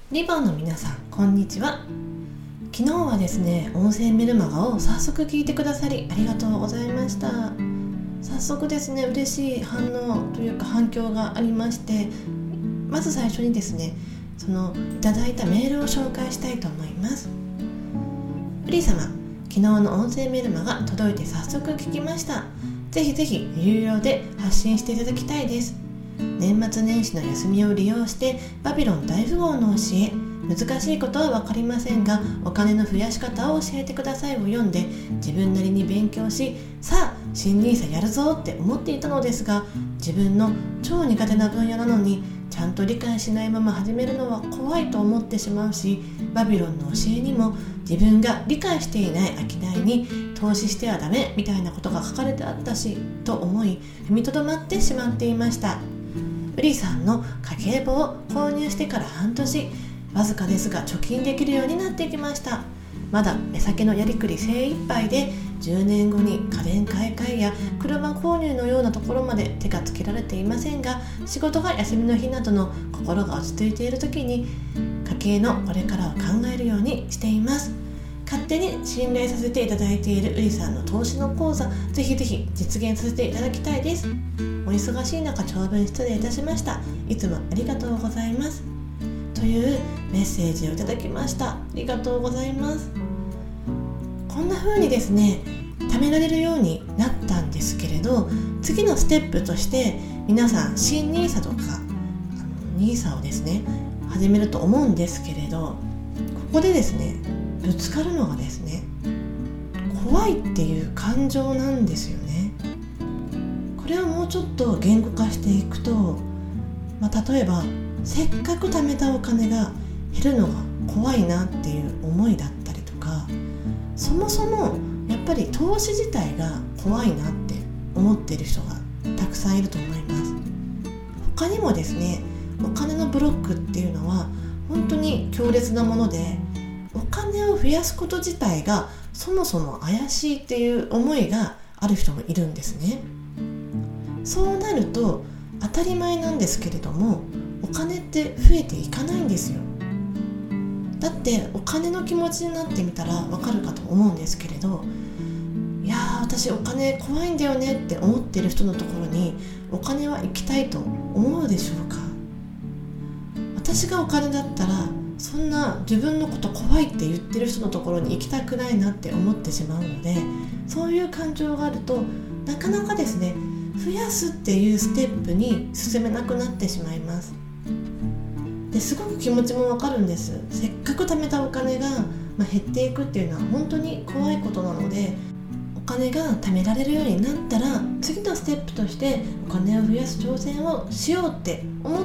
リボンの皆さん、こんにちは。昨日はですね、音声メルマガを早速聞いてくださりありがとうございました。早速ですね、嬉しい反応というか反響がありまして、まず最初にですね、いただいたメールを紹介したいと思います。うり様、昨日の音声メルマガ届いて早速聞きました。ぜひぜひ有料で発信していただきたいです。年末年始の休みを利用してバビロン大富豪の教え、難しいことは分かりませんがお金の増やし方を教えてくださいを読んで自分なりに勉強し、さあ新NISAやるぞって思っていたのですが、自分の超苦手な分野なのにちゃんと理解しないまま始めるのは怖いと思ってしまうし、バビロンの教えにも自分が理解していない商いに投資してはダメみたいなことが書かれてあったしと思い、踏みとどまってしまっていました。うりさんの家計簿を購入してから半年、わずかですが貯金できるようになってきました。まだ目先のやりくり精一杯で、10年後に家電買い替えや車購入のようなところまで手がつけられていませんが、仕事が休みの日などの心が落ち着いている時に家計のこれからを考えるようにしています。勝手に信頼させていただいているうりさんの投資の講座、ぜひぜひ実現させていただきたいです。お忙しい中長文失礼いたしました。いつもありがとうございます、というメッセージをいただきました。ありがとうございます。こんな風にですね、貯められるようになったんですけれど、次のステップとして皆さん新NISAとかNISAをですね始めると思うんですけれど、ここでですねぶつかるのがですね、怖いっていう感情なんですよね。これをもうちょっと言語化していくと、例えばせっかく貯めたお金が減るのが怖いなっていう思いだったりとか、そもそもやっぱり投資自体が怖いなって思っている人がたくさんいると思います。他にもですね、お金のブロックっていうのは本当に強烈なもので、お金を増やすこと自体がそもそも怪しいっていう思いがある人もいるんですね。そうなると当たり前なんですけれども、お金って増えていかないんですよ。だってお金の気持ちになってみたらわかるかと思うんですけれど、いやー私お金怖いんだよねって思ってる人のところにお金は行きたいと思うでしょうか。私がお金だったらそんな自分のこと怖いって言ってる人のところに行きたくないなって思ってしまうので、そういう感情があるとなかなかですね、増やすっていうステップに進めなくなってしまいます。ですごく気持ちもわかるんです。せっかく貯めたお金が、減っていくっていうのは本当に怖いことなので、お金が貯められるようになったら次のステップとしてお金を増やす挑戦をしようって思って、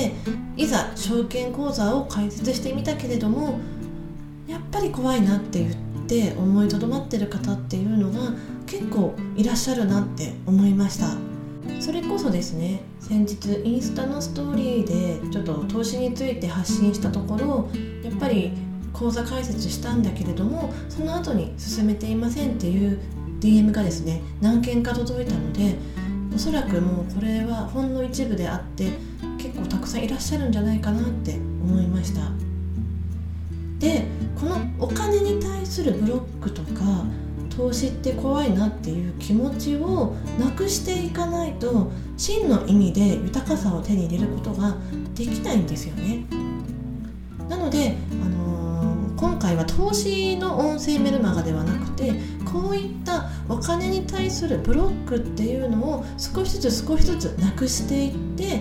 いざ証券口座を開設してみたけれども、やっぱり怖いなって言って思いとどまってる方っていうのが結構いらっしゃるなって思いました。それこそですね、先日インスタのストーリーでちょっと投資について発信したところ、やっぱり口座開設したんだけれどもその後に進めていませんっていう DM がですね何件か届いたので、おそらくもうこれはほんの一部であって結構たくさんいらっしゃるんじゃないかなって思いました。で、このお金に対するブロックとか投資って怖いなっていう気持ちをなくしていかないと、真の意味で豊かさを手に入れることができないんですよね。なので、今回は投資の音声メルマガではなくて、こういったお金に対するブロックっていうのを少しずつなくしていって、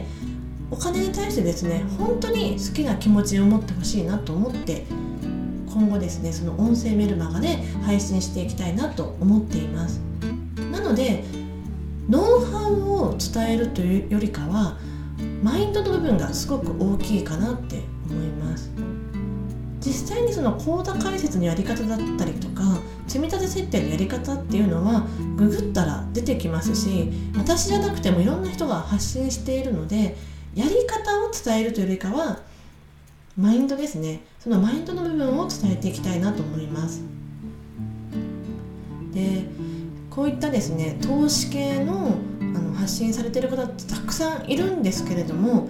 お金に対してですね本当に好きな気持ちを持ってほしいなと思って、今後ですねその音声メルマガで配信していきたいなと思っています。なのでノウハウを伝えるというよりかはマインドの部分がすごく大きいかなって思います。実際にその口座開設のやり方だったりとか積み立て設定のやり方っていうのはググったら出てきますし、私じゃなくてもいろんな人が発信しているので、やり方を伝えるというよりかはマインドですね、そのマインドの部分を伝えていきたいなと思います。で、こういったですね投資系の発信されている方ってたくさんいるんですけれども、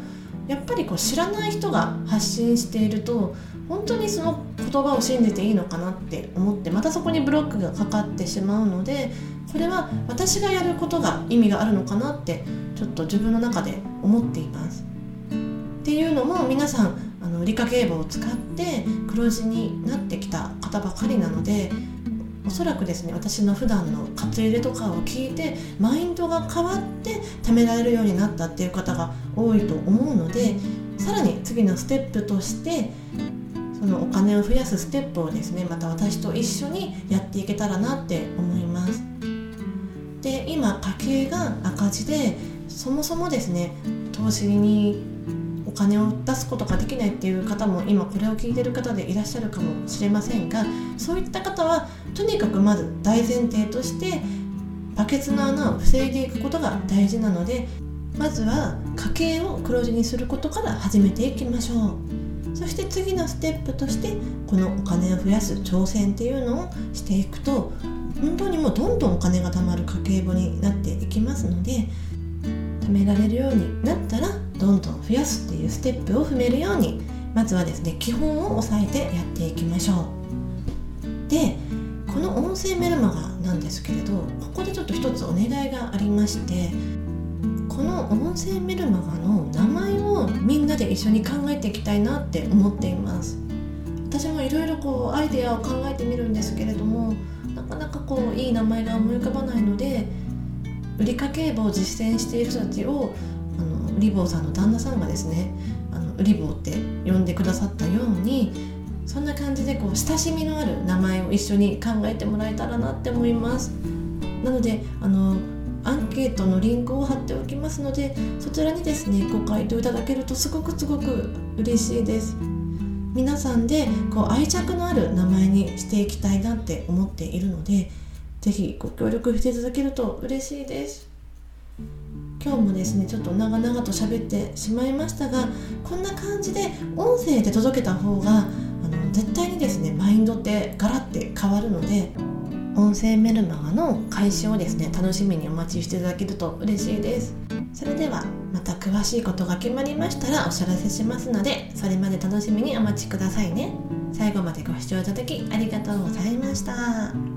やっぱり知らない人が発信していると本当にその言葉を信じていいのかなって思って、またそこにブロックがかかってしまうので、これは私がやることが意味があるのかなってちょっと自分の中で思っています。っていうのも、皆さん理科警棒を使って黒字になってきた方ばかりなので、おそらくですね、私の普段の活入れとかを聞いてマインドが変わって貯められるようになったっていう方が多いと思うので、さらに次のステップとしてそのお金を増やすステップをですね、また私と一緒にやっていけたらなって思います。で、今家計が赤字で、そもそもですね投資にお金を出すことができないっていう方も今これを聞いている方でいらっしゃるかもしれませんが、そういった方はとにかくまず大前提としてバケツの穴を防いでいくことが大事なので、まずは家計を黒字にすることから始めていきましょう。そして次のステップとしてこのお金を増やす挑戦っていうのをしていくと、本当にもうどんどんお金が貯まる家計簿になっていきますので、貯められるようになったらどんどん増やすっていうステップを踏めるように、まずはですね基本を押さえてやっていきましょう。で、この音声メルマガなんですけれど、ここでちょっと一つお願いがありまして、この音声メルマガの名前をみんなで一緒に考えていきたいなって思っています。私もいろいろアイデアを考えてみるんですけれども、なかなかいい名前が思い浮かばないので、売り家計簿を実践している人たちをウリ坊さんの旦那さんがですね、ウリ坊って呼んでくださったように、そんな感じで親しみのある名前を一緒に考えてもらえたらなって思います。なのでアンケートのリンクを貼っておきますので、そちらにですねご回答いただけるとすごく嬉しいです。皆さんで愛着のある名前にしていきたいなって思っているので、ぜひご協力していただけると嬉しいです。今日もですねちょっと長々と喋ってしまいましたが、こんな感じで音声で届けた方が絶対にですねマインドってガラッて変わるので、音声メルマガの開始をですね楽しみにお待ちしていただけると嬉しいです。それではまた詳しいことが決まりましたらお知らせしますので、それまで楽しみにお待ちくださいね。最後までご視聴いただきありがとうございました。